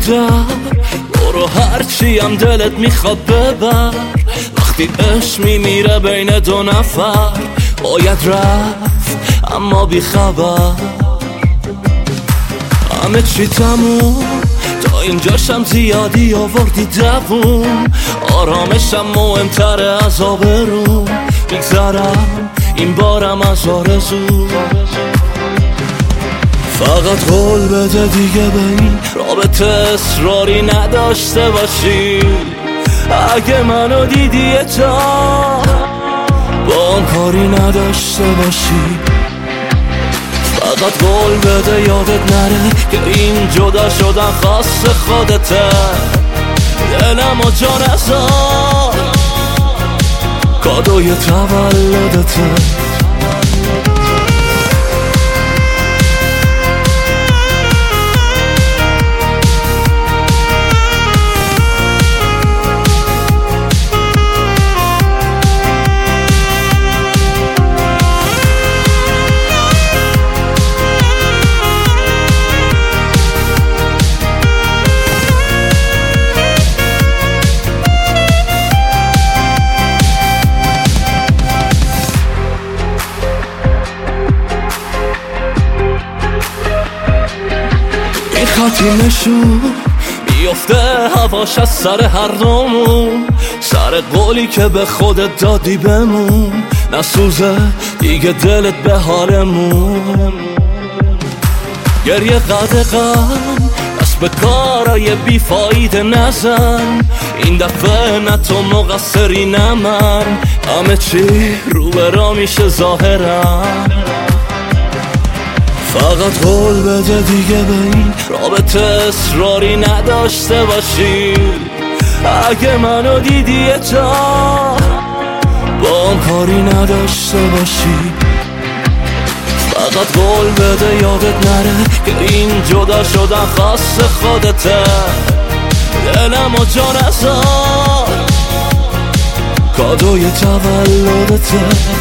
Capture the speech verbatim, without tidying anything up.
در برو هرچی هم دلت میخواد ببر. وقتی عشق میمیره بین دو نفر باید رفت اما بی خبر. همه چی تموم تا اینجاشم زیادی آوردی دووم. آرامشم مهمتره از آبروم. میگذرم این بارم از آرزو. فقط قول بده دیگه به این رابطه اصراری نداشته باشی. اگه منو دیدی تا با هم کاری نداشته باشی. فقط قول بده یادت نره که این جدا شدن خاص خودته. دلم و جان ازار کادوی تولدته. خاطی نشون میفته هواش از سر هر دومون. سر قولی که به خودت دادی بمون. نسوزه دیگه دلت به حالمون. گریه قدقم دست به کارای بیفایده نزن. این دفعه نه تو مقصری نه من. همه چی رو به را میشه ظاهرم. فقط قول بده دیگه به این رابطه اصراری نداشته باشی. اگه منو دیدی تا با هم کاری نداشته باشی. فقط قول بده یادت نره که این جدا شدن خاص خودته. دلم و جان ازار کادوی تولدته.